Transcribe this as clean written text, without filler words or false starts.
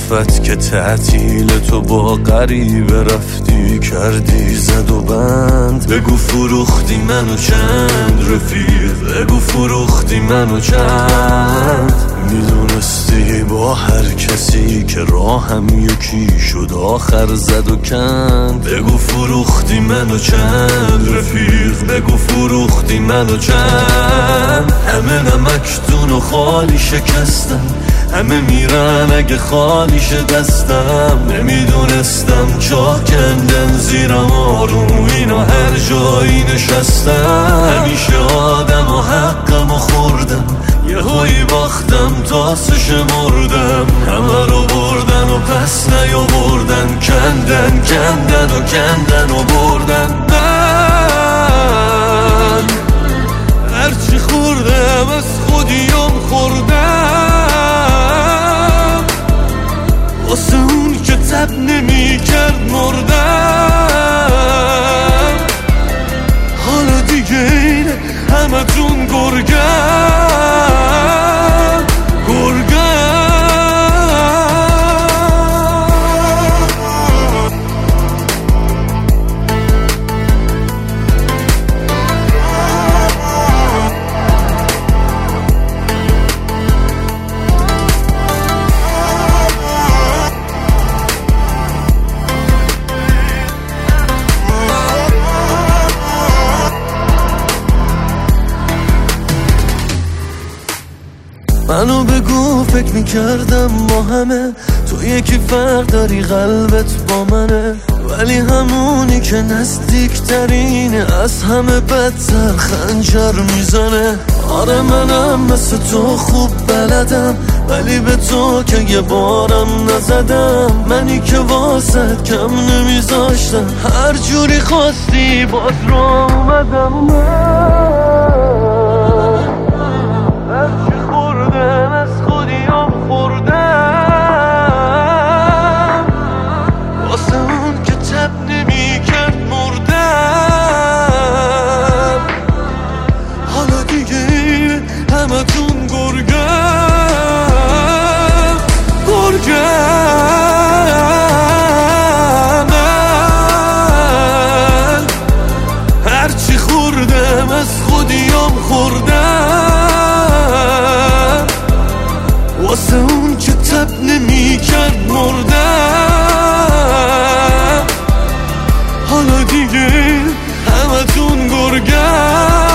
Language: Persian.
صدفت که تعطیل تو با غریبه رفتی کردی زد و بند. بگو فروختی منو چند رفیق، بگو فروختی منو چند. میدونستی با هر کسی که راهم یکی شد آخر زد و کند. بگو فروختی منو چند رفیق، بگو فروختی منو چند. همه نمکدون و خالی شکستم، همه میرن اگه خالیش دستم. نمیدونستم چاه کندن زیرم آروم اینا هر جایی نشستم. همیشه آدم و حقم و خوردم، یه هایی باختم تاسش مردم. همه رو بردن و پس نیاوردن، کندن کندن و کندن و بردن. من هرچی خوردم از خودیم خوردم، واسه اون که تب نمی کرد مردم. حالا دیگه اینه همه تون گرگم گرگم. منو بگو فکر میکردم ما همه تو یکی فرق داری قلبت با منه، ولی همونی که نزدیکترینه از همه بدتر خنجر میزنه. آره منم مثل تو خوب بلدم، ولی به تو که یه بارم نزدم. منی که واسد کم نمیذاشتم، هر جوری خواستی باز رو اومدم. هرچی خوردم از خودیم خوردم، واسه اون که تب نمی کرد مردم. حالا دیگه همه تون گرگم گرگم. من هرچی خوردم از خودیم خوردم، واسه اون که تب نمی کرد مردم. حالا دیگه همه تون گرگم